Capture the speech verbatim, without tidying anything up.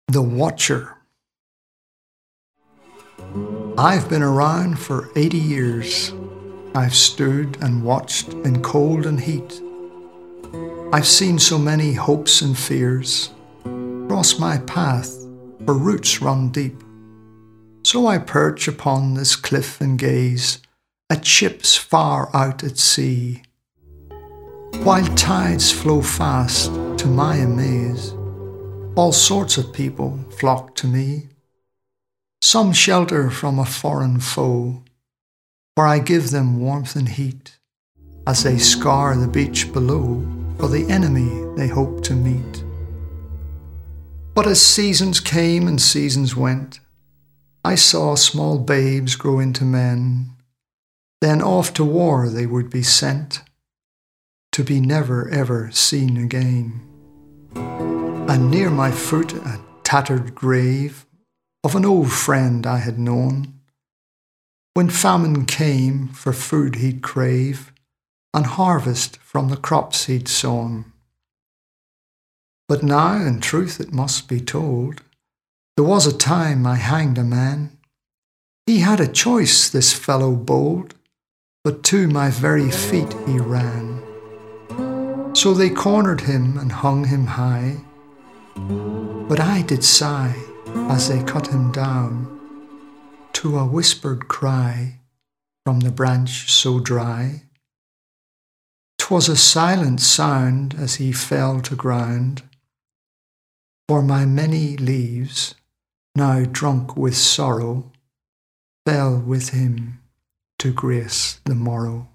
The Watcher. I've been around for eighty years. I've stood and watched in cold and heat. I've seen so many hopes and fears cross my path where roots run deep. So I perch upon this cliff and gaze at ships far out at sea, while tides flow fast to my amaze. All sorts of people flock to me. Some shelter from a foreign foe, for I give them warmth and heat, as they scour the beach below for the enemy they hope to meet. But as seasons came and seasons went, I saw small babes grow into men. Then off to war they would be sent, to be never ever seen again. And near my foot a tattered grave of an old friend I had known. When famine came, for food he'd crave, and harvest from the crops he'd sown. But now, in truth it must be told, there was a time I hanged a man. He had a choice, this fellow bold, but to my very feet he ran. So they cornered him and hung him high, but I did sigh as they cut him down, to a whispered cry from the branch so dry. 'Twas a silent sound as he fell to ground, for my many leaves, now drunk with sorrow, fell with him to grace the morrow.